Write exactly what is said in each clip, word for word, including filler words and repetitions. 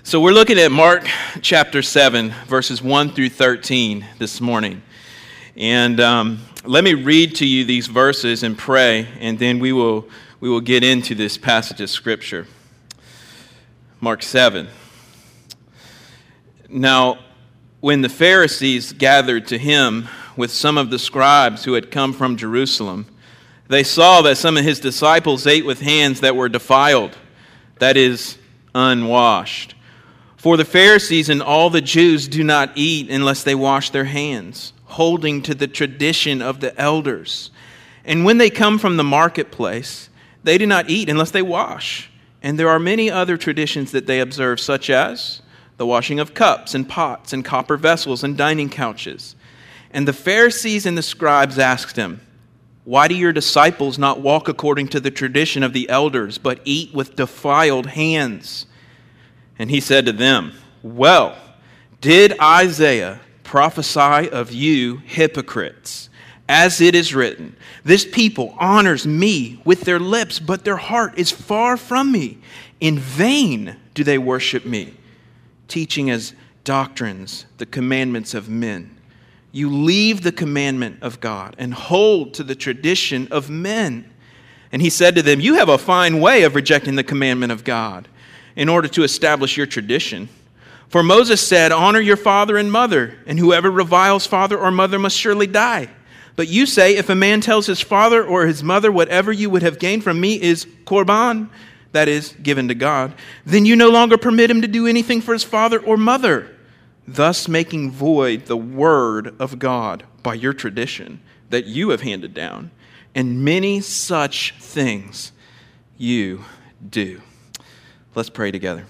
So we're looking at Mark chapter seven, verses one through thirteen this morning. And um, let me read to you these verses and pray, and then we will we will get into this passage of Scripture. Mark seven. Now, when the Pharisees gathered to him with some of the scribes who had come from Jerusalem, they saw that some of his disciples ate with hands that were defiled, that is, unwashed. For the Pharisees and all the Jews do not eat unless they wash their hands, holding to the tradition of the elders. And when they come from the marketplace, they do not eat unless they wash. And there are many other traditions that they observe, such as the washing of cups and pots and copper vessels and dining couches. And the Pharisees and the scribes asked him, "Why do your disciples not walk according to the tradition of the elders, but eat with defiled hands?" And he said to them, "Well, did Isaiah prophesy of you hypocrites? As it is written, this people honors me with their lips, but their heart is far from me. In vain do they worship me, teaching as doctrines the commandments of men. You leave the commandment of God and hold to the tradition of men." And he said to them, "You have a fine way of rejecting the commandment of God in order to establish your tradition. For Moses said, 'Honor your father and mother, and whoever reviles father or mother must surely die.' But you say, if a man tells his father or his mother, 'Whatever you would have gained from me is korban,' that is, given to God, then you no longer permit him to do anything for his father or mother, thus making void the word of God by your tradition that you have handed down. And many such things you do." Let's pray together.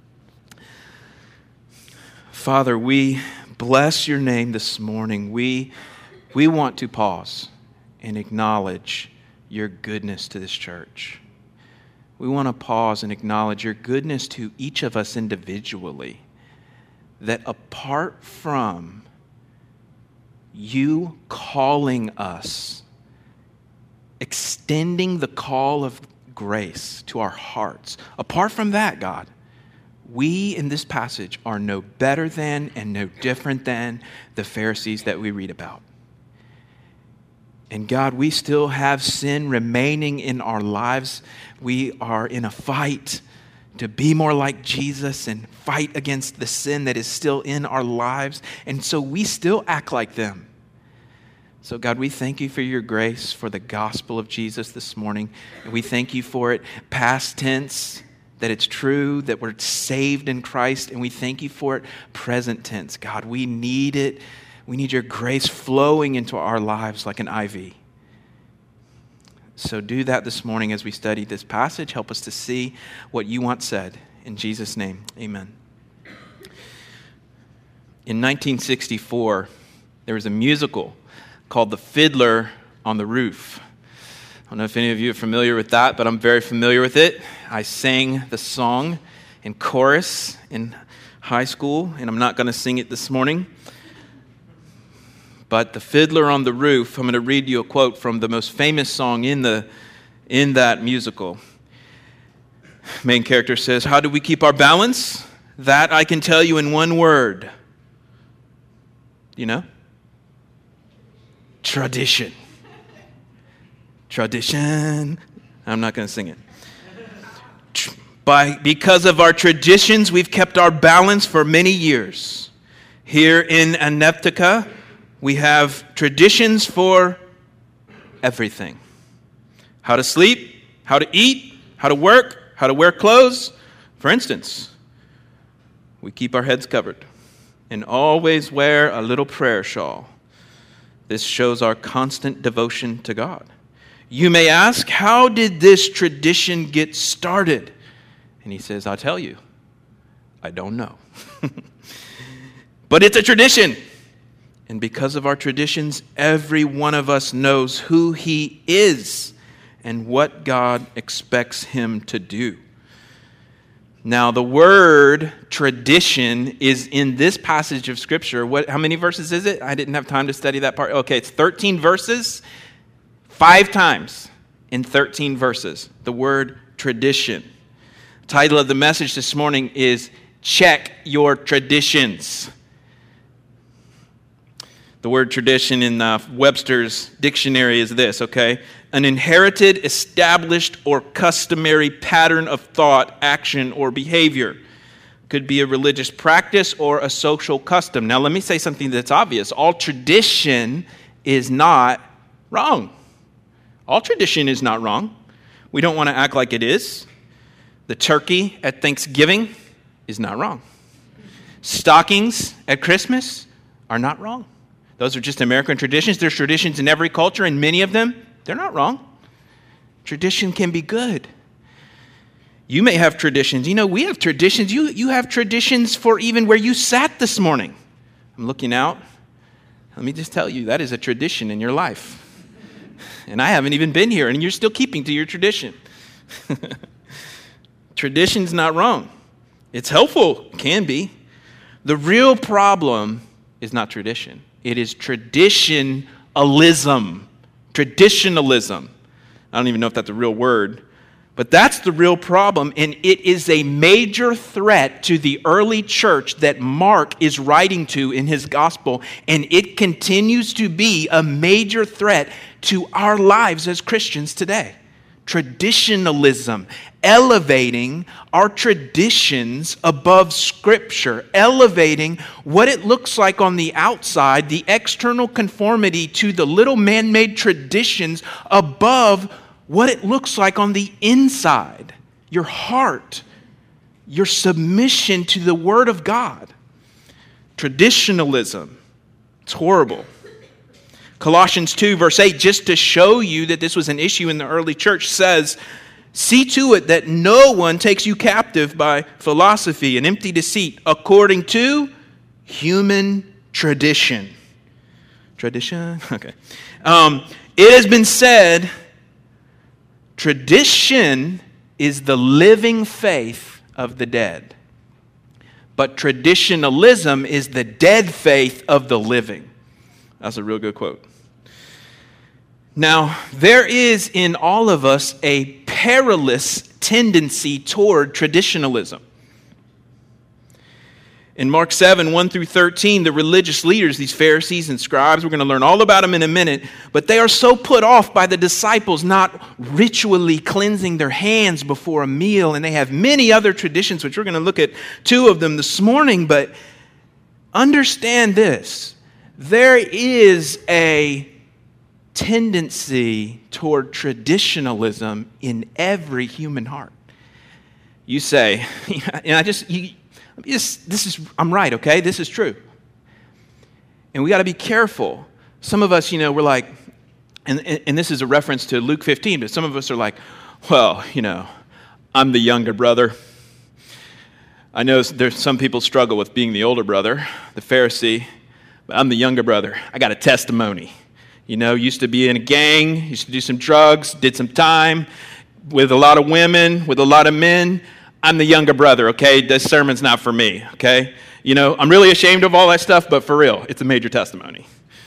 Father, we bless your name this morning. We, we want to pause and acknowledge your goodness to this church. We want to pause and acknowledge your goodness to each of us individually. That apart from you calling us, extending the call of grace to our hearts, apart from that, God, we in this passage are no better than and no different than the Pharisees that we read about. And God, we still have sin remaining in our lives. We are in a fight to be more like Jesus and fight against the sin that is still in our lives. And so we still act like them. So God, we thank you for your grace, for the gospel of Jesus this morning. And we thank you for it past tense, that it's true, that we're saved in Christ. And we thank you for it present tense. God, we need it. We need your grace flowing into our lives like an I V. So do that this morning as we study this passage. Help us to see what you want said. In Jesus' name, amen. In nineteen sixty-four, there was a musical called The Fiddler on the Roof. I don't know if any of you are familiar with that, but I'm very familiar with it. I sang the song in chorus in high school, and I'm not going to sing it this morning. But The Fiddler on the Roof, I'm going to read you a quote from the most famous song in the in that musical. Main character says, "How do we keep our balance? That I can tell you in one word." You know? Tradition. Tradition. I'm not going to sing it. By, because of our traditions, we've kept our balance for many years. Here in Aneptica, we have traditions for everything. How to sleep, how to eat, how to work, how to wear clothes. For instance, we keep our heads covered and always wear a little prayer shawl. This shows our constant devotion to God. You may ask, how did this tradition get started? And he says, I'll tell you, I don't know. But it's a tradition. And because of our traditions, every one of us knows who he is and what God expects him to do. Now, the word tradition is in this passage of Scripture. What? How many verses is it? I didn't have time to study that part. Okay, it's thirteen verses. Five times in thirteen verses, the word tradition. The title of the message this morning is Check your traditions. The word tradition in uh, Webster's dictionary is this, okay? An inherited, established, or customary pattern of thought, action, or behavior. Could be a religious practice or a social custom. Now, let me say something that's obvious. All tradition is not wrong. All tradition is not wrong. We don't want to act like it is. The turkey at Thanksgiving is not wrong. Stockings at Christmas are not wrong. Those are just American traditions. There's traditions in every culture, and many of them, they're not wrong. Tradition can be good. You may have traditions. You know, we have traditions. You, you have traditions for even where you sat this morning. I'm looking out. Let me just tell you, that is a tradition in your life. And I haven't even been here, and you're still keeping to your tradition. Tradition's not wrong. It's helpful, can be. The real problem is not tradition. It is traditionalism. Traditionalism. I don't even know if that's a real word. But that's the real problem, and it is a major threat to the early church that Mark is writing to in his gospel, and it continues to be a major threat to our lives as Christians today. Traditionalism, elevating our traditions above Scripture, elevating what it looks like on the outside, the external conformity to the little man-made traditions above what it looks like on the inside, your heart, your submission to the Word of God. Traditionalism, it's horrible. Colossians two, verse eight, just to show you that this was an issue in the early church, says, see to it that no one takes you captive by philosophy and empty deceit, according to human tradition. Tradition? Okay. Um, it has been said, tradition is the living faith of the dead, but traditionalism is the dead faith of the living. That's a real good quote. Now, there is in all of us a perilous tendency toward traditionalism. In Mark seven, one through thirteen, the religious leaders, these Pharisees and scribes, we're going to learn all about them in a minute, but they are so put off by the disciples not ritually cleansing their hands before a meal, and they have many other traditions, which we're going to look at two of them this morning, but understand this. There is a tendency toward traditionalism in every human heart. You say, and I just, you, just, this is, I'm right, okay? This is true. And we got to be careful. Some of us, you know, we're like, and, and this is a reference to Luke fifteen, but some of us are like, well, you know, I'm the younger brother. I know there's some people struggle with being the older brother, the Pharisee. But I'm the younger brother. I got a testimony. You know, used to be in a gang, used to do some drugs, did some time with a lot of women, with a lot of men. I'm the younger brother, okay? This sermon's not for me, okay? You know, I'm really ashamed of all that stuff, but for real, it's a major testimony.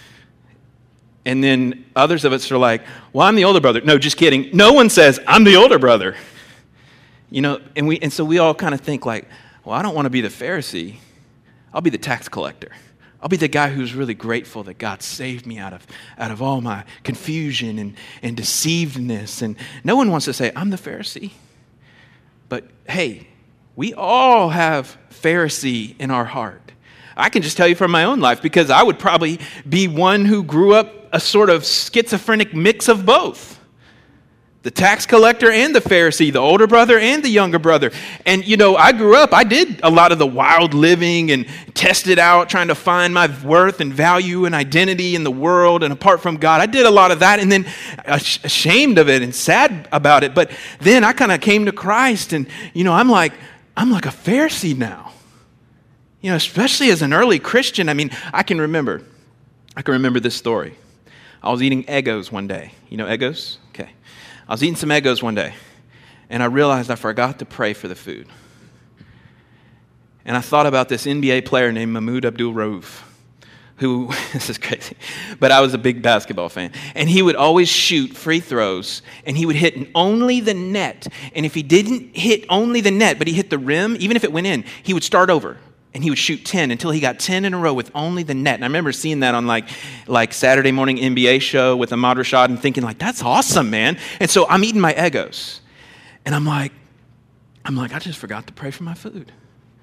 And then others of us are like, well, I'm the older brother. No, just kidding. No one says, I'm the older brother. You know, and we and so we all kind of think like, well, I don't want to be the Pharisee. I'll be the tax collector. I'll be the guy who's really grateful that God saved me out of, out of all my confusion and, and deceivedness. And no one wants to say, I'm the Pharisee. But hey, we all have Pharisee in our heart. I can just tell you from my own life, because I would probably be one who grew up a sort of schizophrenic mix of both. The tax collector and the Pharisee, the older brother and the younger brother. And, you know, I grew up, I did a lot of the wild living and tested out, trying to find my worth and value and identity in the world and apart from God. I did a lot of that, and then ashamed of it and sad about it. But then I kind of came to Christ, and, you know, I'm like, I'm like a Pharisee now. You know, especially as an early Christian. I mean, I can remember, I can remember this story. I was eating Eggos one day. You know Eggos? Okay. I was eating some Eggos one day, and I realized I forgot to pray for the food. And I thought about this N B A player named Mahmoud Abdul-Rauf, who, this is crazy, but I was a big basketball fan. And he would always shoot free throws, and he would hit only the net. And if he didn't hit only the net, but he hit the rim, even if it went in, he would start over. And he would shoot ten until he got ten in a row with only the net. And I remember seeing that on like, like Saturday morning N B A show with Ahmad Rashad and thinking like, that's awesome, man. And so I'm eating my Eggos. And I'm like, I'm like, I just forgot to pray for my food.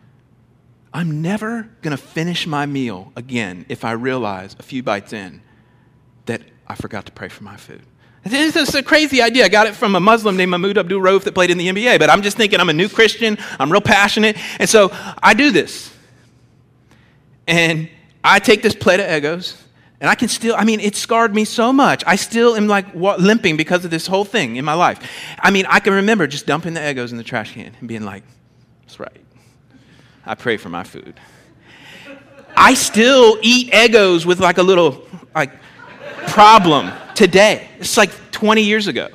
I'm never going to finish my meal again if I realize a few bites in that I forgot to pray for my food. This is a crazy idea. I got it from a Muslim named Mahmoud Abdul Rauf that played in the N B A, but I'm just thinking I'm a new Christian. I'm real passionate. And so I do this. And I take this plate of Eggos, and I can still, I mean, it scarred me so much. I still am like limping because of this whole thing in my life. I mean, I can remember just dumping the Eggos in the trash can and being like, that's right. I pray for my food. I still eat Eggos with like a little like problem today. It's like twenty years ago.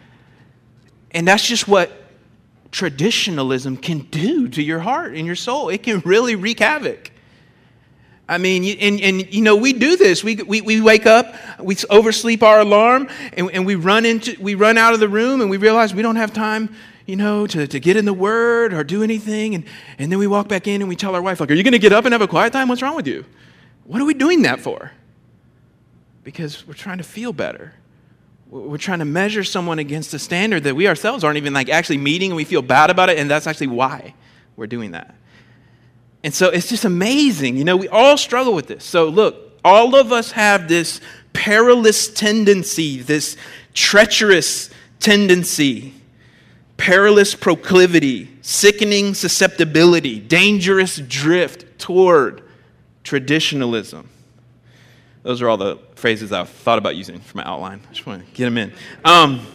And that's just what traditionalism can do to your heart and your soul. It can really wreak havoc. I mean, and, and you know, we do this. We, we we wake up, we oversleep our alarm, and, and we run into we run out of the room, and we realize we don't have time, you know, to, to get in the Word or do anything. And, and then we walk back in and we tell our wife, like, are you going to get up and have a quiet time? What's wrong with you? What are we doing that for? Because we're trying to feel better. We're trying to measure someone against a standard that we ourselves aren't even like actually meeting, and we feel bad about it, and that's actually why we're doing that. And so it's just amazing. You know, we all struggle with this. So look, all of us have this perilous tendency, this treacherous tendency, perilous proclivity, sickening susceptibility, dangerous drift toward traditionalism. Those are all the phrases I've thought about using for my outline. I just want to get them in. Um,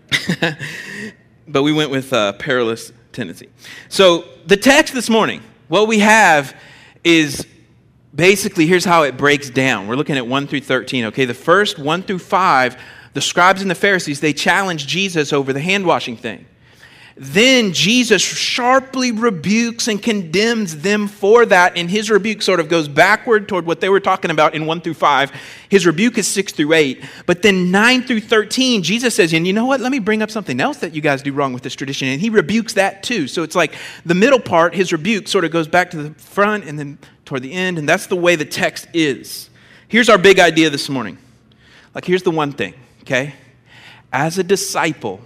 but we went with uh, perilous tendency. So the text this morning, what we have is basically, here's how it breaks down. We're looking at one through thirteen. Okay, the first one through five, the scribes and the Pharisees, they challenge Jesus over the hand washing thing. Then Jesus sharply rebukes and condemns them for that, and his rebuke sort of goes backward toward what they were talking about in one through five. His rebuke is six through eight, but then nine through thirteen, Jesus says, and you know what, let me bring up something else that you guys do wrong with this tradition, and he rebukes that too. So it's like the middle part, his rebuke sort of goes back to the front and then toward the end, and that's the way the text is. Here's our big idea this morning. Like, here's the one thing, okay? As a disciple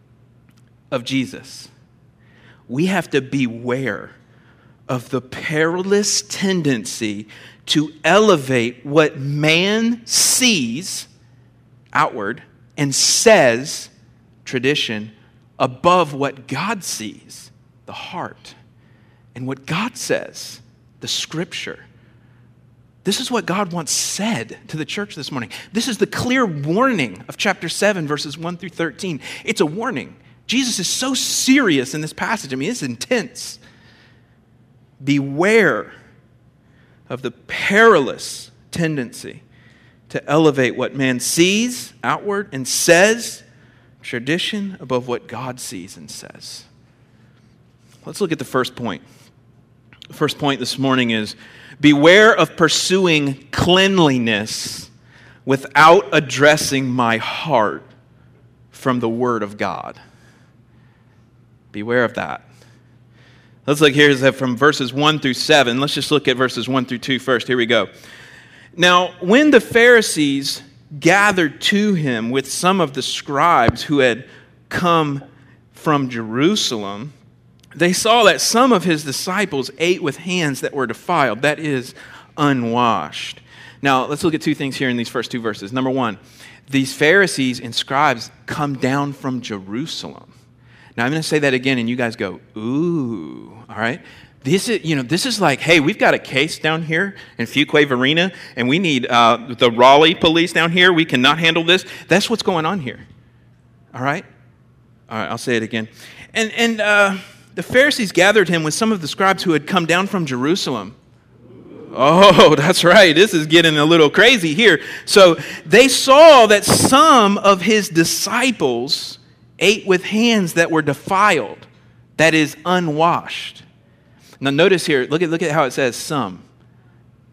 of Jesus, we have to beware of the perilous tendency to elevate what man sees outward and says, tradition, above what God sees, the heart, and what God says, the scripture. This is what God once said to the church this morning. This is the clear warning of chapter seven, verses one through thirteen. It's a warning. Jesus is so serious in this passage. I mean, it's intense. Beware of the perilous tendency to elevate what man sees outward and says, tradition, above what God sees and says. Let's look at the first point. The first point this morning is, beware of pursuing cleanliness without addressing my heart from the Word of God. Beware of that. Let's look here from verses one through seven. Let's just look at verses one through two first. Here we go. Now, when the Pharisees gathered to him with some of the scribes who had come from Jerusalem, they saw that some of his disciples ate with hands that were defiled, that is, unwashed. Now, let's look at two things here in these first two verses. Number one, these Pharisees and scribes come down from Jerusalem. Now, I'm going to say that again, and you guys go, ooh, all right? This is, you know, this is like, hey, we've got a case down here in Fuquay-Varina, and we need uh, the Raleigh police down here. We cannot handle this. That's what's going on here, all right? All right, I'll say it again. And, and uh, the Pharisees gathered him with some of the scribes who had come down from Jerusalem. Oh, that's right. This is getting a little crazy here. So they saw that some of his disciples ate with hands that were defiled, that is, unwashed. Now notice here, look at, look at how it says some.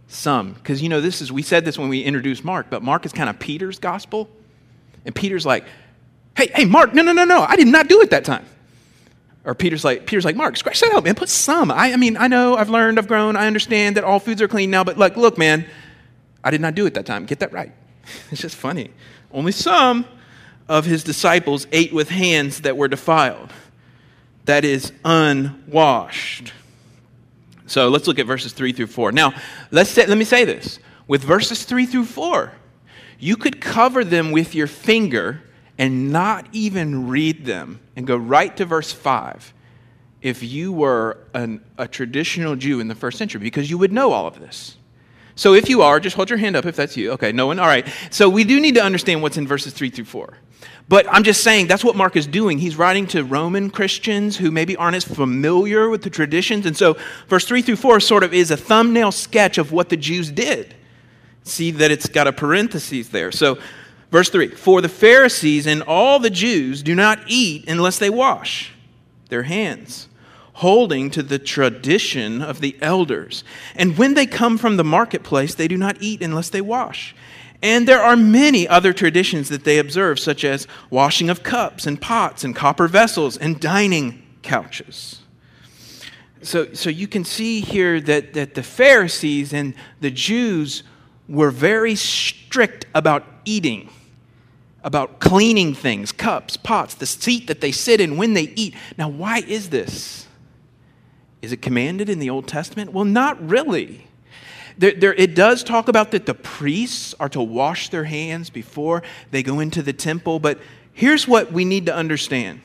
Some. Because, you know, this is, we said this when we introduced Mark, but Mark is kind of Peter's gospel. And Peter's like, hey, hey, Mark, no, no, no, no, I did not do it that time. Or Peter's like, Peter's like, Mark, scratch that out, man, put some. I, I mean, I know, I've learned, I've grown, I understand that all foods are clean now, but like, look, man, I did not do it that time. Get that right. It's just funny. Only some of his disciples ate with hands that were defiled, that is, unwashed. So let's look at verses three through four. Now, let's say, let me say this. With verses three through four, you could cover them with your finger and not even read them and go right to verse five if you were an, a traditional Jew in the first century, because you would know all of this. So if you are, just hold your hand up if that's you. Okay, no one? All right. So we do need to understand what's in verses three through four. But I'm just saying that's what Mark is doing. He's writing to Roman Christians who maybe aren't as familiar with the traditions. And so verse three through four sort of is a thumbnail sketch of what the Jews did. See that it's got a parenthesis there. So verse three, for the Pharisees and all the Jews do not eat unless they wash their hands, holding to the tradition of the elders. And when they come from the marketplace, they do not eat unless they wash. And there are many other traditions that they observe, such as washing of cups and pots and copper vessels and dining couches. So, so you can see here that, that the Pharisees and the Jews were very strict about eating, about cleaning things, cups, pots, the seat that they sit in when they eat. Now, why is this? Is it commanded in the Old Testament? Well, not really. There, there, it does talk about that the priests are to wash their hands before they go into the temple, but here's what we need to understand.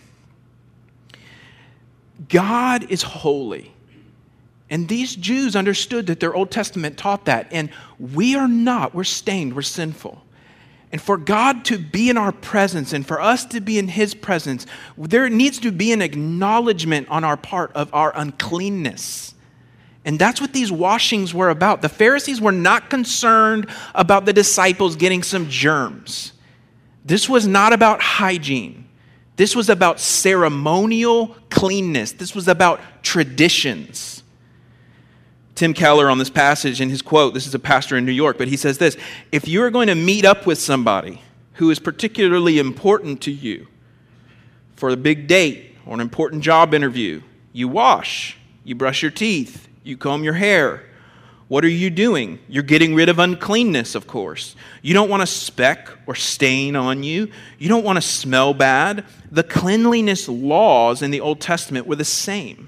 God is holy. And these Jews understood that their Old Testament taught that, and we are not. We're stained. We're sinful. And for God to be in our presence and for us to be in His presence, there needs to be an acknowledgement on our part of our uncleanness. And that's what these washings were about. The Pharisees were not concerned about the disciples getting some germs. This was not about hygiene. This was about ceremonial cleanness. This was about traditions. Tim Keller on this passage in his quote, this is a pastor in New York, but he says this, if you're going to meet up with somebody who is particularly important to you for a big date or an important job interview, you wash, you brush your teeth, you comb your hair. What are you doing? You're getting rid of uncleanness, of course. You don't want a speck or stain on you. You don't want to smell bad. The cleanliness laws in the Old Testament were the same.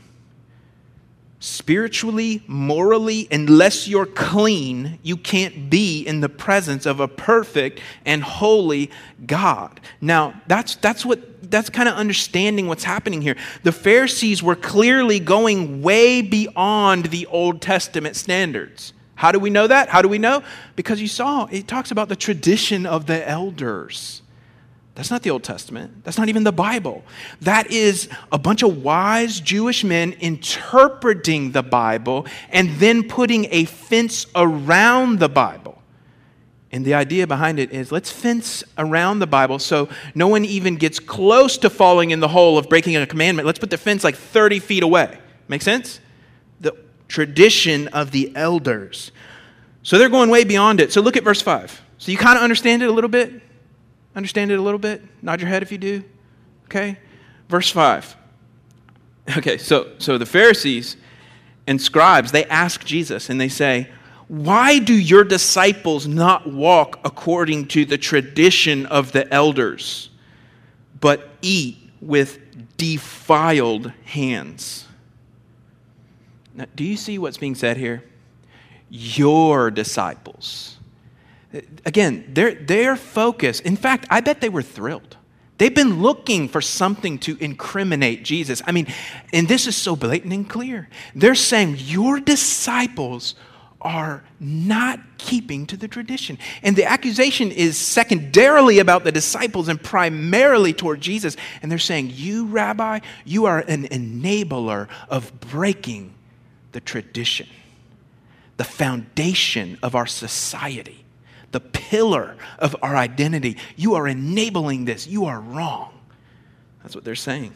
Spiritually, morally, unless you're clean, you can't be in the presence of a perfect and holy God. Now, that's that's what that's kind of understanding what's happening here. The Pharisees were clearly going way beyond the Old Testament standards. How do we know that? How do we know? Because you saw, it talks about the tradition of the elders. That's not the Old Testament. That's not even the Bible. That is a bunch of wise Jewish men interpreting the Bible and then putting a fence around the Bible. And the idea behind it is let's fence around the Bible so no one even gets close to falling in the hole of breaking a commandment. Let's put the fence like thirty feet away. Make sense? The tradition of the elders. So they're going way beyond it. So look at verse five. So you kind of understand it a little bit? Understand it a little bit? Nod your head if you do. Okay? Verse five. Okay, so, so the Pharisees and scribes, they ask Jesus and they say, why do your disciples not walk according to the tradition of the elders, but eat with defiled hands? Now, do you see what's being said here? Your disciples. Again, their, their focus, in fact, I bet they were thrilled. They've been looking for something to incriminate Jesus. I mean, and this is so blatant and clear. They're saying, your disciples are not keeping to the tradition. And the accusation is secondarily about the disciples and primarily toward Jesus. And they're saying, you, Rabbi, you are an enabler of breaking the tradition, the foundation of our society. The pillar of our identity. You are enabling this. You are wrong. That's what they're saying.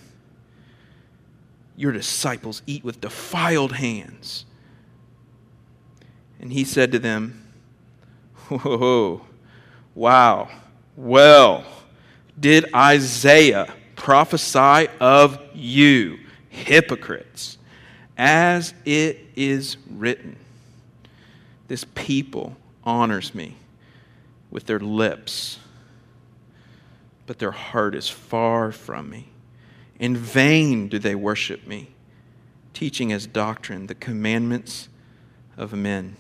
Your disciples eat with defiled hands. And he said to them, whoa, wow, well, did Isaiah prophesy of you, hypocrites, as it is written, this people honors me with their lips, but their heart is far from me. In vain do they worship me, teaching as doctrine the commandments of men.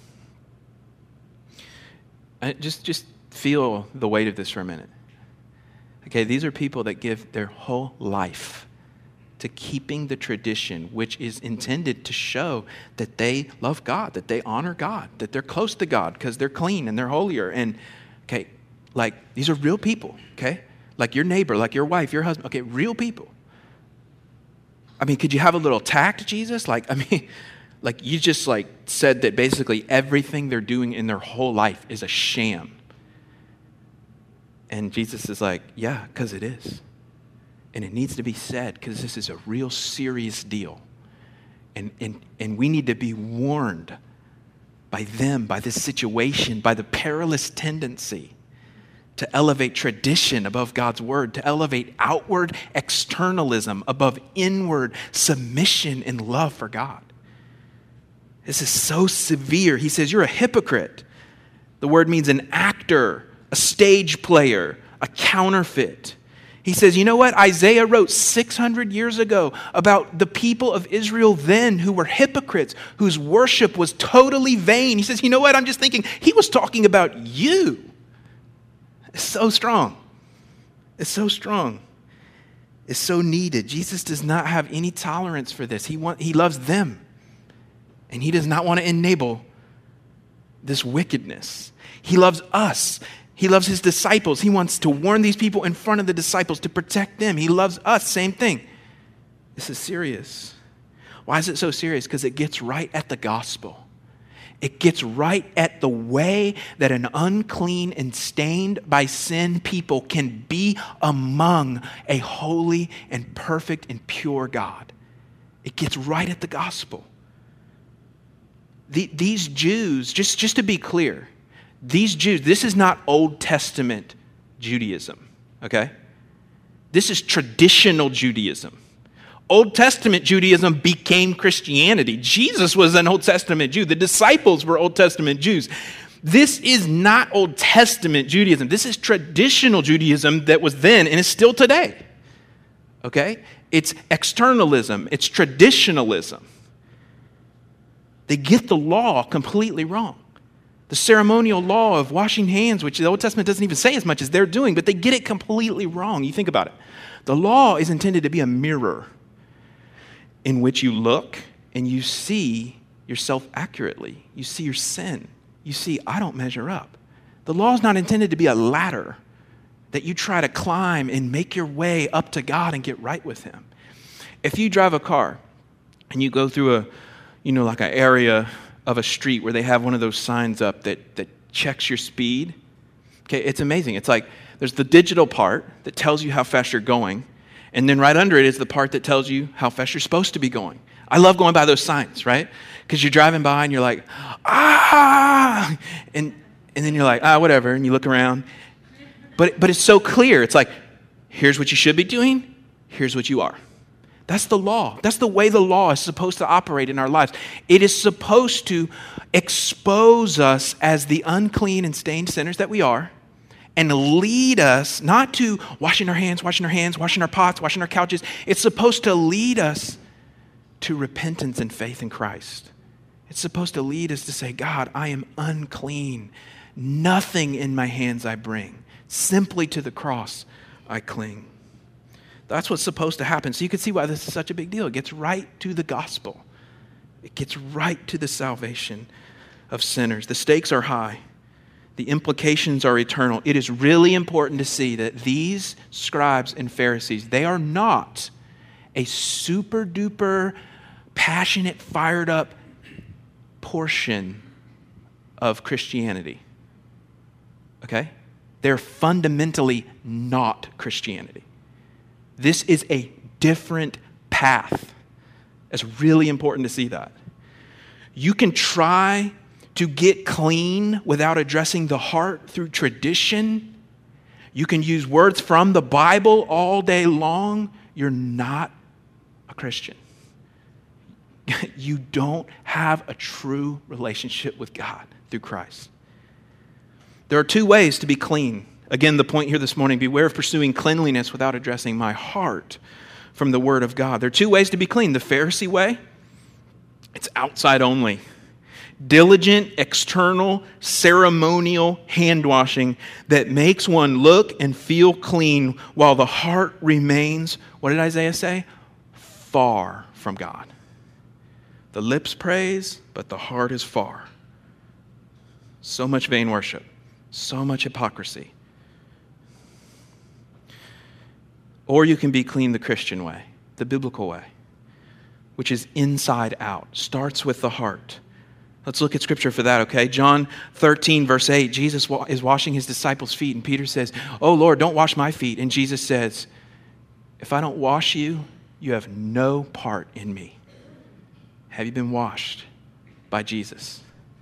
I just, just feel the weight of this for a minute. Okay, these are people that give their whole life to keeping the tradition, which is intended to show that they love God, that they honor God, that they're close to God because they're clean and they're holier. And, okay, like, these are real people, okay? Like your neighbor, like your wife, your husband, okay, real people. I mean, could you have a little tact, Jesus? Like, I mean... Like you just like said that basically everything they're doing in their whole life is a sham. And Jesus is like, yeah, because it is. And it needs to be said because this is a real serious deal. And, and, and we need to be warned by them, by this situation, by the perilous tendency to elevate tradition above God's word, to elevate outward externalism above inward submission and love for God. This is so severe. He says, you're a hypocrite. The word means an actor, a stage player, a counterfeit. He says, you know what? Isaiah wrote six hundred years ago about the people of Israel then who were hypocrites, whose worship was totally vain. He says, you know what? I'm just thinking, he was talking about you. It's so strong. It's so strong. It's so needed. Jesus does not have any tolerance for this. He want, he loves them. And he does not want to enable this wickedness. He loves us. He loves his disciples. He wants to warn these people in front of the disciples to protect them. He loves us. Same thing. This is serious. Why is it so serious? Because it gets right at the gospel. It gets right at the way that an unclean and stained by sin people can be among a holy and perfect and pure God. It gets right at the gospel. The, these Jews, just, just to be clear, these Jews, this is not Old Testament Judaism, okay? This is traditional Judaism. Old Testament Judaism became Christianity. Jesus was an Old Testament Jew. The disciples were Old Testament Jews. This is not Old Testament Judaism. This is traditional Judaism that was then and is still today, okay? It's externalism. It's traditionalism. They get the law completely wrong. The ceremonial law of washing hands, which the Old Testament doesn't even say as much as they're doing, but they get it completely wrong. You think about it. The law is intended to be a mirror in which you look and you see yourself accurately. You see your sin. You see, I don't measure up. The law is not intended to be a ladder that you try to climb and make your way up to God and get right with him. If you drive a car and you go through a you know, like an area of a street where they have one of those signs up that, that checks your speed. Okay, it's amazing. It's like there's the digital part that tells you how fast you're going, and then right under it is the part that tells you how fast you're supposed to be going. I love going by those signs, right? Because you're driving by and you're like, ah, and and then you're like, ah, whatever, and you look around. But but it's so clear. It's like, here's what you should be doing, here's what you are. That's the law. That's the way the law is supposed to operate in our lives. It is supposed to expose us as the unclean and stained sinners that we are and lead us not to washing our hands, washing our hands, washing our pots, washing our couches. It's supposed to lead us to repentance and faith in Christ. It's supposed to lead us to say, God, I am unclean. Nothing in my hands I bring. Simply to the cross I cling. That's what's supposed to happen. So you can see why this is such a big deal. It gets right to the gospel. It gets right to the salvation of sinners. The stakes are high. The implications are eternal. It is really important to see that these scribes and Pharisees, they are not a super duper passionate, fired up portion of Christianity. Okay? They're fundamentally not Christianity. This is a different path. It's really important to see that. You can try to get clean without addressing the heart through tradition. You can use words from the Bible all day long. You're not a Christian. You don't have a true relationship with God through Christ. There are two ways to be clean. Again, the point here this morning, beware of pursuing cleanliness without addressing my heart from the Word of God. There are two ways to be clean. The Pharisee way, it's outside only. Diligent, external, ceremonial hand washing that makes one look and feel clean while the heart remains, what did Isaiah say? Far from God. The lips praise, but the heart is far. So much vain worship, so much hypocrisy. Or you can be clean the Christian way, the biblical way, which is inside out, starts with the heart. Let's look at Scripture for that, okay? John thirteen, verse eight, Jesus is washing his disciples' feet, and Peter says, "Oh, Lord, don't wash my feet." And Jesus says, "If I don't wash you, you have no part in me." Have you been washed by Jesus?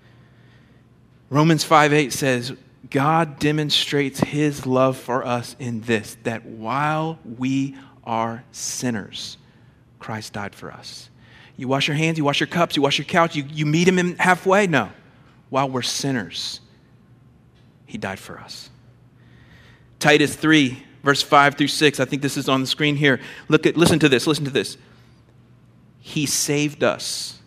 Romans five eight says, God demonstrates his love for us in this, that while we are sinners, Christ died for us. You wash your hands, you wash your cups, you wash your couch, you, you meet him in halfway? No. While we're sinners, he died for us. Titus three, verse five through six, I think this is on the screen here. Look at, listen to this, listen to this. He saved us,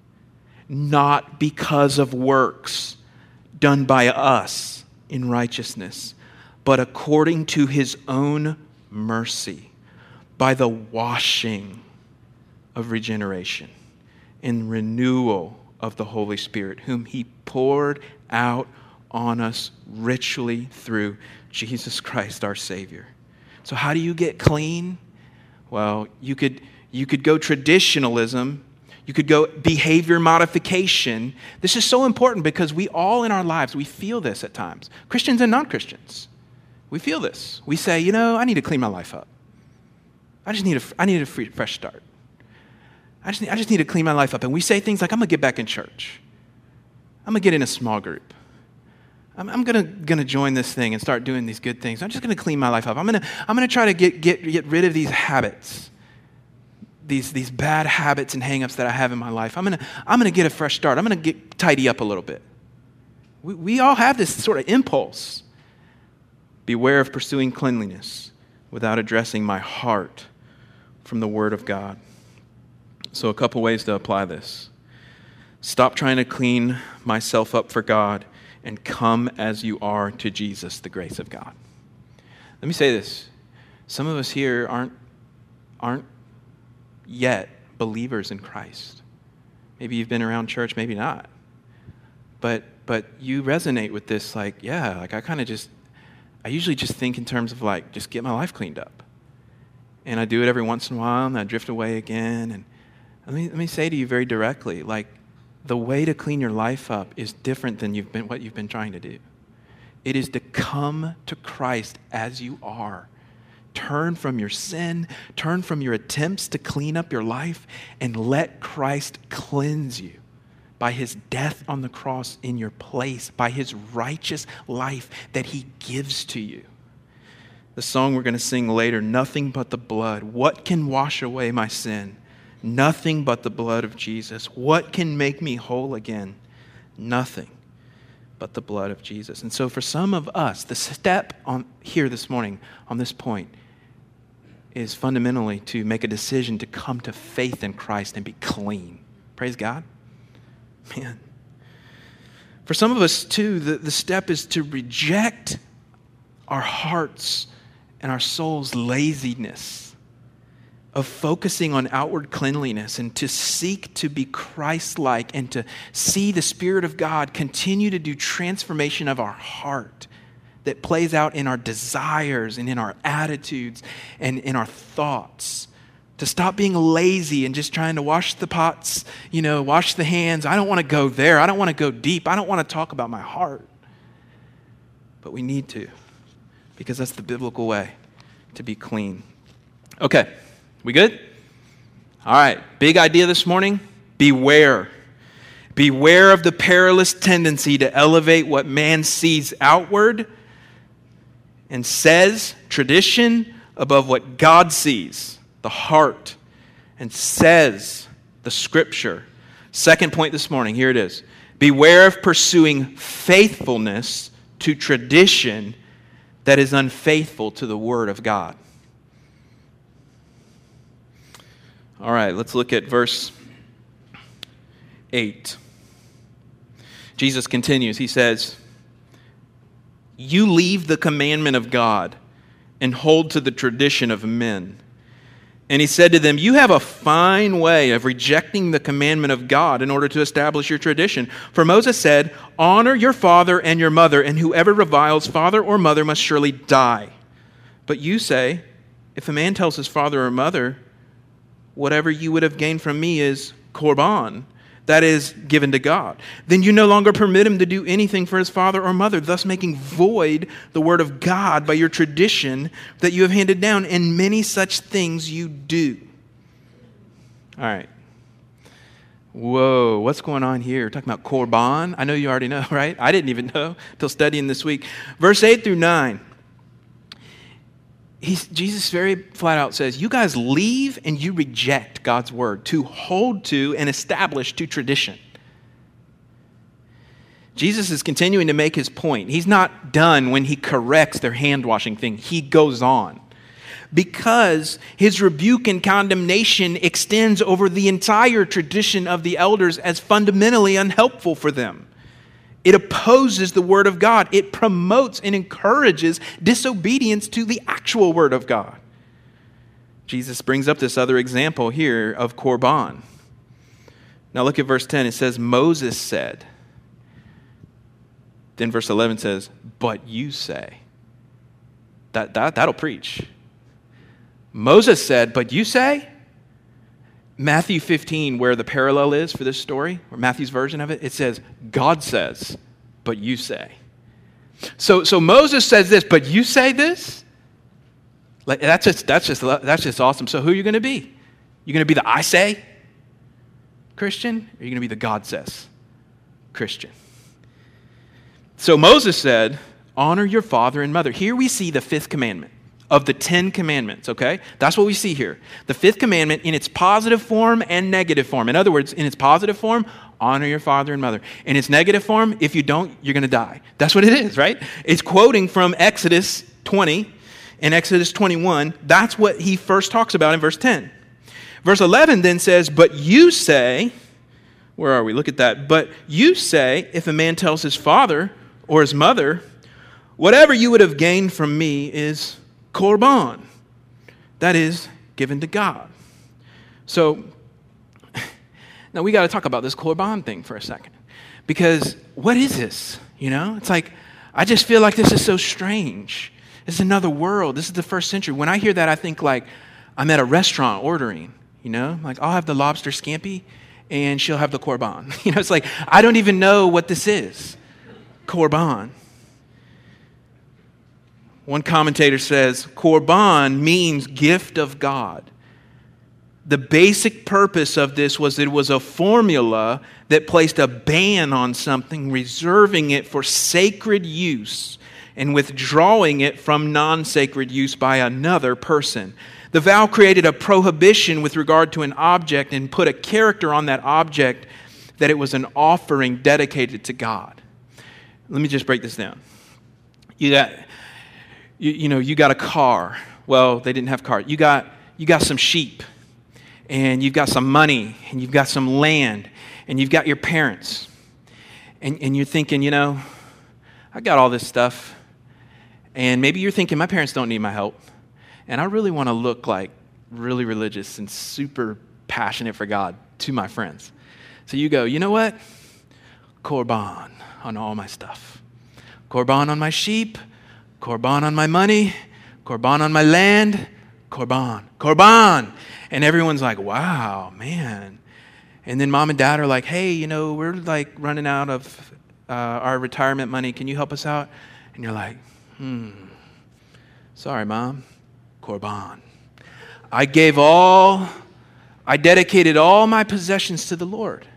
not because of works done by us in righteousness, but according to his own mercy, by the washing of regeneration and renewal of the Holy Spirit, whom he poured out on us richly through Jesus Christ our Savior. So how do you get clean? Well, you could you could go traditionalism. You could go behavior modification. This is so important because we all in our lives, we feel this at times. Christians and non-Christians. We feel this. We say, you know, I need to clean my life up. I just need a, I need a free, fresh start. I just, need, I just need to clean my life up. And we say things like, I'm going to get back in church. I'm going to get in a small group. I'm, I'm going to going to join this thing and start doing these good things. I'm just going to clean my life up. I'm going to I'm going to try to get, get, get rid of these habits. These, these bad habits and hang-ups that I have in my life. I'm going to I'm gonna get a fresh start. I'm going to get tidy up a little bit. We, we all have this sort of impulse. Beware of pursuing cleanliness without addressing my heart from the Word of God. So a couple ways to apply this. Stop trying to clean myself up for God and come as you are to Jesus, the grace of God. Let me say this. Some of us here aren't aren't yet believers in Christ. Maybe you've been around church, maybe not. But but you resonate with this like, yeah, like I kind of just, I usually just think in terms of like, just get my life cleaned up. And I do it every once in a while, and I drift away again. And let me let me say to you very directly, like, the way to clean your life up is different than you've been what you've been trying to do. It is to come to Christ as you are. Turn from your sin, turn from your attempts to clean up your life, and let Christ cleanse you by his death on the cross in your place, by his righteous life that he gives to you. The song we're going to sing later, Nothing But the Blood. What can wash away my sin? Nothing but the blood of Jesus. What can make me whole again? Nothing but the blood of Jesus. And so for some of us, the step on here this morning on this point is fundamentally to make a decision to come to faith in Christ and be clean. Praise God. Man. For some of us too, the, the step is to reject our hearts and our soul's laziness of focusing on outward cleanliness and to seek to be Christ-like and to see the Spirit of God continue to do transformation of our heart that plays out in our desires and in our attitudes and in our thoughts. To stop being lazy and just trying to wash the pots, you know, wash the hands. I don't want to go there. I don't want to go deep. I don't want to talk about my heart. But we need to, because that's the biblical way to be clean. Okay, we good? All right, big idea this morning. Beware. Beware of the perilous tendency to elevate what man sees outward and says, tradition, above what God sees, the heart, and says, the Scripture. Second point this morning, here it is. Beware of pursuing faithfulness to tradition that is unfaithful to the Word of God. All right, let's look at verse eight. Jesus continues. He says, "You leave the commandment of God and hold to the tradition of men." And he said to them, "You have a fine way of rejecting the commandment of God in order to establish your tradition. For Moses said, 'Honor your father and your mother, and whoever reviles father or mother must surely die.' But you say, 'If a man tells his father or mother, whatever you would have gained from me is korban, that is, given to God, then you no longer permit him to do anything for his father or mother, thus making void the word of God by your tradition that you have handed down, and many such things you do." All right. Whoa, what's going on here? We're talking about korban. I know you already know, right? I didn't even know until studying this week. Verse eight through nine. He's, Jesus very flat out says, you guys leave and you reject God's word to hold to and establish to tradition. Jesus is continuing to make his point. He's not done when he corrects their hand-washing thing. He goes on. Because his rebuke and condemnation extends over the entire tradition of the elders as fundamentally unhelpful for them. It opposes the Word of God. It promotes and encourages disobedience to the actual Word of God. Jesus brings up this other example here of korban. Now look at verse ten. It says, Moses said. Then verse eleven says, but you say. That, that, that'll preach. Moses said, but you say? Matthew fifteen, where the parallel is for this story, or Matthew's version of it, it says, God says, but you say. So, so Moses says this, but you say this? Like, that's just, that's just, that's just awesome. So who are you going to be? You're going to be the I say Christian, or are you going to be the God says Christian? So Moses said, honor your father and mother. Here we see the fifth commandment of the Ten Commandments, okay? That's what we see here. The fifth commandment in its positive form and negative form. In other words, in its positive form, honor your father and mother. In its negative form, if you don't, you're going to die. That's what it is, right? It's quoting from Exodus twenty and Exodus twenty-one. That's what he first talks about in verse ten. Verse eleven then says, but you say, where are we? Look at that. But you say, if a man tells his father or his mother, whatever you would have gained from me is korban, that is, given to God. So, now we got to talk about this korban thing for a second. Because what is this? You know, it's like, I just feel like this is so strange. This is another world. This is the first century. When I hear that, I think like I'm at a restaurant ordering, you know, like I'll have the lobster scampi and she'll have the korban. You know, it's like, I don't even know what this is. Korban. One commentator says, korban means gift of God. The basic purpose of this was it was a formula that placed a ban on something, reserving it for sacred use and withdrawing it from non-sacred use by another person. The vow created a prohibition with regard to an object and put a character on that object that it was an offering dedicated to God. Let me just break this down. You got... You, you know, you got a car. Well, they didn't have cars. You got, you got some sheep, and you've got some money, and you've got some land, and you've got your parents. And, and you're thinking, you know, I got all this stuff. And maybe you're thinking, my parents don't need my help. And I really want to look like really religious and super passionate for God to my friends. So you go, you know what? Korban on all my stuff. Korban on my sheep. Korban on my money, korban on my land, korban, korban. And everyone's like, wow, man. And then mom and dad are like, hey, you know, we're like running out of uh, our retirement money. Can you help us out? And you're like, hmm, sorry, mom, korban. I gave all, I dedicated all my possessions to the Lord.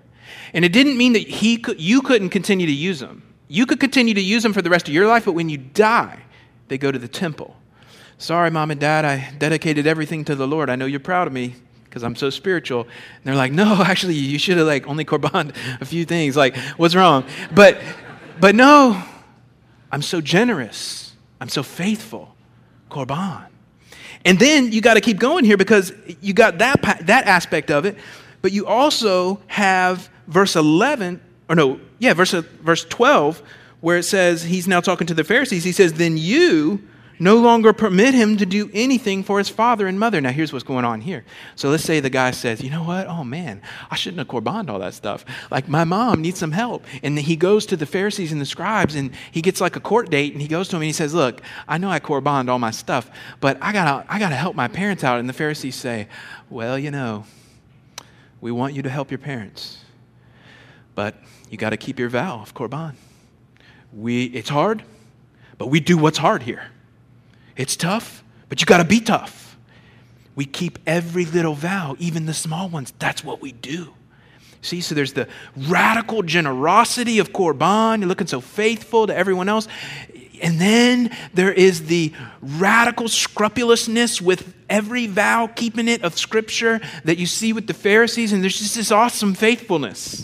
And it didn't mean that he could, you couldn't continue to use them. You could continue to use them for the rest of your life, but when you die, they go to the temple. Sorry, Mom and Dad, I dedicated everything to the Lord. I know you're proud of me because I'm so spiritual. And they're like, no, actually, you should have like only korbaned a few things. Like, what's wrong? But, but no, I'm so generous. I'm so faithful. Korban. And then you got to keep going here because you got that that aspect of it, but you also have verse eleven, or no, yeah, verse verse twelve, where it says, he's now talking to the Pharisees. He says, then you no longer permit him to do anything for his father and mother. Now, here's what's going on here. So let's say the guy says, you know what? Oh, man, I shouldn't have korbaned all that stuff. Like, my mom needs some help. And then he goes to the Pharisees and the scribes, and he gets like a court date, and he goes to them, and he says, look, I know I korbaned all my stuff, but I got to I gotta help my parents out. And the Pharisees say, well, you know, we want you to help your parents, but you got to keep your vow of korban. We, it's hard, but we do what's hard here. It's tough, but you got to be tough. We keep every little vow, even the small ones. That's what we do. See, so there's the radical generosity of korban. You're looking so faithful to everyone else. And then there is the radical scrupulousness with every vow, keeping it of Scripture that you see with the Pharisees. And there's just this awesome faithfulness.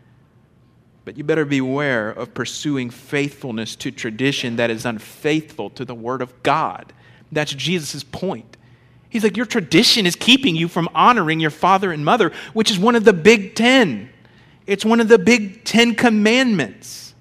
But you better beware of pursuing faithfulness to tradition that is unfaithful to the Word of God. That's Jesus' point. He's like, your tradition is keeping you from honoring your father and mother, which is one of the big ten. It's one of the big ten commandments.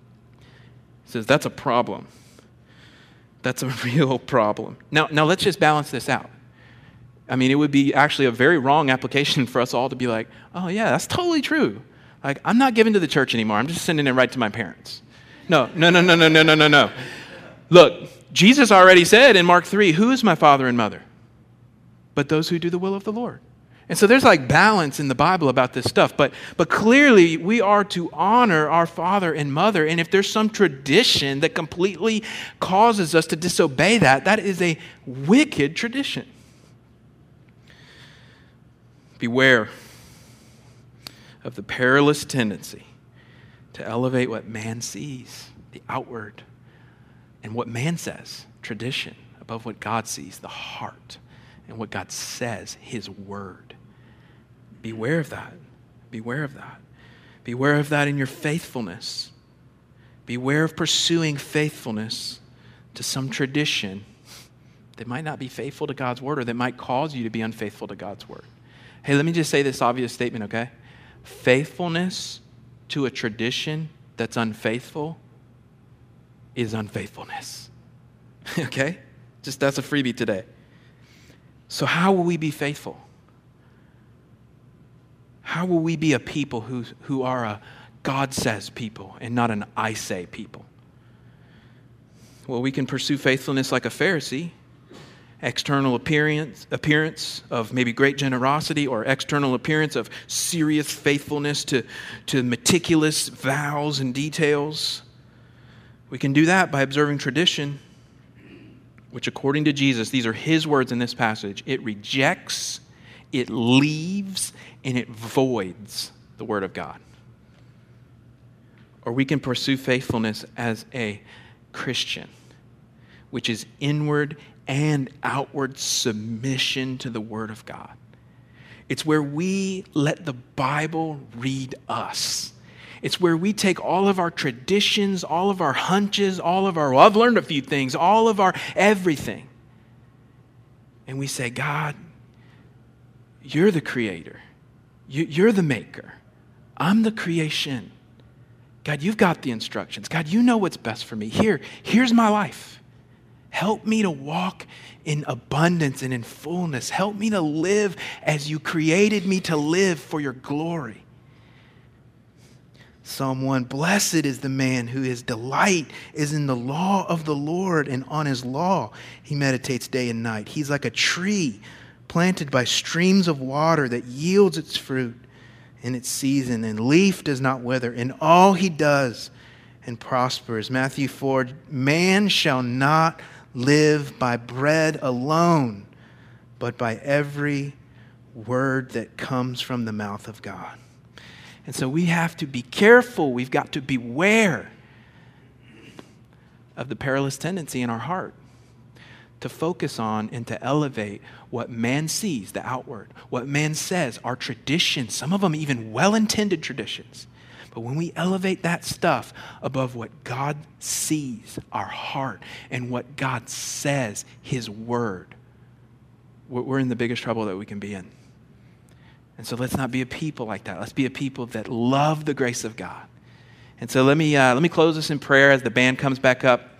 He says, that's a problem. That's a real problem. Now, now let's just balance this out. I mean, it would be actually a very wrong application for us all to be like, oh yeah, that's totally true. Like, I'm not giving to the church anymore. I'm just sending it right to my parents. No, no, no, no, no, no, no, no, no. Look, Jesus already said in Mark three, who is my father and mother? But those who do the will of the Lord. And so there's like balance in the Bible about this stuff. But, but clearly we are to honor our father and mother. And if there's some tradition that completely causes us to disobey that, that is a wicked tradition. Beware of the perilous tendency to elevate what man sees, the outward, and what man says, tradition, above what God sees, the heart, and what God says, His Word. Beware of that. Beware of that. Beware of that in your faithfulness. Beware of pursuing faithfulness to some tradition that might not be faithful to God's Word or that might cause you to be unfaithful to God's Word. Hey, let me just say this obvious statement, okay? Faithfulness to a tradition that's unfaithful is unfaithfulness. Okay? Just that's a freebie today. So how will we be faithful? How will we be a people who, who are a God says people and not an I say people? Well, we can pursue faithfulness like a Pharisee. External appearance, appearance of maybe great generosity or external appearance of serious faithfulness to, to meticulous vows and details. We can do that by observing tradition, which according to Jesus, these are His words in this passage, it rejects, it leaves, and it voids the Word of God. Or we can pursue faithfulness as a Christian, which is inward and outward submission to the Word of God. It's where we let the Bible read us. It's where we take all of our traditions, all of our hunches, all of our, well, I've learned a few things, all of our everything. And we say, God, you're the creator. You're the maker. I'm the creation. God, you've got the instructions. God, you know what's best for me. Here, here's my life. Help me to walk in abundance and in fullness. Help me to live as you created me to live for your glory. Psalm one, blessed is the man who his delight is in the law of the Lord, and on his law he meditates day and night. He's like a tree planted by streams of water that yields its fruit in its season, and leaf does not wither. In all he does and prospers. Matthew four, man shall not live by bread alone, but by every word that comes from the mouth of God. And so we have to be careful. We've got to beware of the perilous tendency in our heart to focus on and to elevate what man sees, the outward, what man says, our traditions, some of them even well-intended traditions. But when we elevate that stuff above what God sees, our heart, and what God says, his word, we're in the biggest trouble that we can be in. And so let's not be a people like that. Let's be a people that love the grace of God. And so let me uh, let me close this in prayer as the band comes back up.